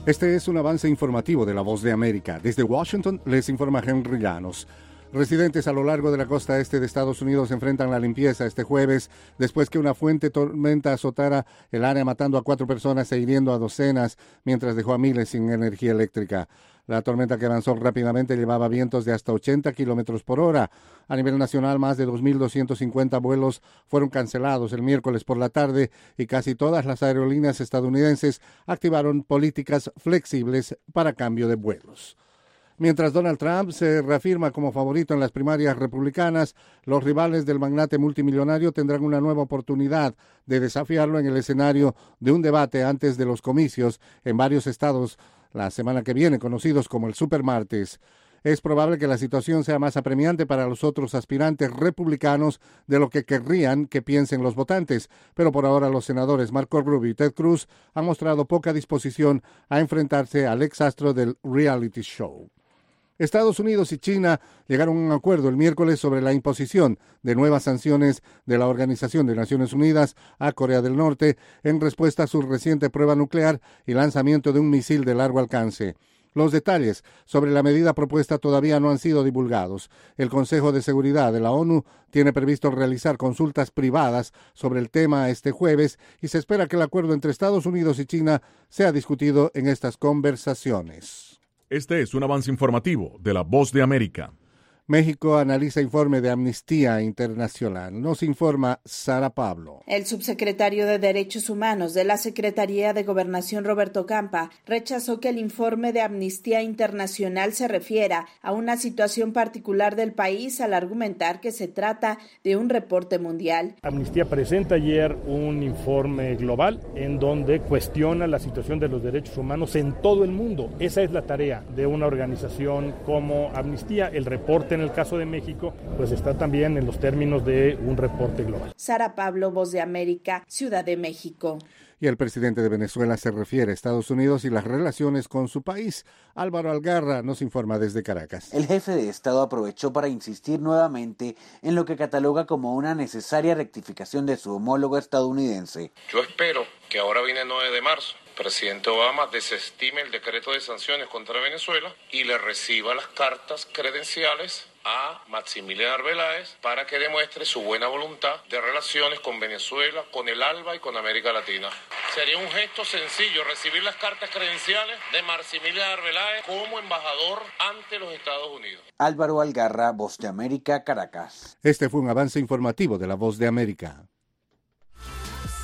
Este es un avance informativo de La Voz de América. Desde Washington les informa Henry Llanos. Residentes a lo largo de la costa este de Estados Unidos enfrentan la limpieza este jueves después que una fuerte tormenta azotara el área matando a 4 personas e hiriendo a docenas mientras dejó a miles sin energía eléctrica. La tormenta, que avanzó rápidamente, llevaba vientos de hasta 80 kilómetros por hora. A nivel nacional, más de 2.250 vuelos fueron cancelados el miércoles por la tarde y casi todas las aerolíneas estadounidenses activaron políticas flexibles para cambio de vuelos. Mientras Donald Trump se reafirma como favorito en las primarias republicanas, los rivales del magnate multimillonario tendrán una nueva oportunidad de desafiarlo en el escenario de un debate antes de los comicios en varios estados la semana que viene, conocidos como el Supermartes. Es probable que la situación sea más apremiante para los otros aspirantes republicanos de lo que querrían que piensen los votantes, pero por ahora los senadores Marco Rubio y Ted Cruz han mostrado poca disposición a enfrentarse al exastro del reality show. Estados Unidos y China llegaron a un acuerdo el miércoles sobre la imposición de nuevas sanciones de la Organización de Naciones Unidas a Corea del Norte en respuesta a su reciente prueba nuclear y lanzamiento de un misil de largo alcance. Los detalles sobre la medida propuesta todavía no han sido divulgados. El Consejo de Seguridad de la ONU tiene previsto realizar consultas privadas sobre el tema este jueves y se espera que el acuerdo entre Estados Unidos y China sea discutido en estas conversaciones. Este es un avance informativo de La Voz de América. México analiza informe de Amnistía Internacional. Nos informa Sara Pablo. El subsecretario de Derechos Humanos de la Secretaría de Gobernación, Roberto Campa, rechazó que el informe de Amnistía Internacional se refiera a una situación particular del país al argumentar que se trata de un reporte mundial. Amnistía presenta ayer un informe global en donde cuestiona la situación de los derechos humanos en todo el mundo. Esa es la tarea de una organización como Amnistía. El reporte en el caso de México, pues está también en los términos de un reporte global. Sara Pablo, Voz de América, Ciudad de México. Y el presidente de Venezuela se refiere a Estados Unidos y las relaciones con su país. Álvaro Algarra nos informa desde Caracas. El jefe de Estado aprovechó para insistir nuevamente en lo que cataloga como una necesaria rectificación de su homólogo estadounidense. Yo espero que ahora viene el 9 de marzo, el presidente Obama desestime el decreto de sanciones contra Venezuela y le reciba las cartas credenciales a Maximiliano Arbeláez para que demuestre su buena voluntad de relaciones con Venezuela, con el ALBA y con América Latina. Sería un gesto sencillo recibir las cartas credenciales de Maximiliano Arbeláez como embajador ante los Estados Unidos. Álvaro Algarra, Voz de América, Caracas. Este fue un avance informativo de La Voz de América.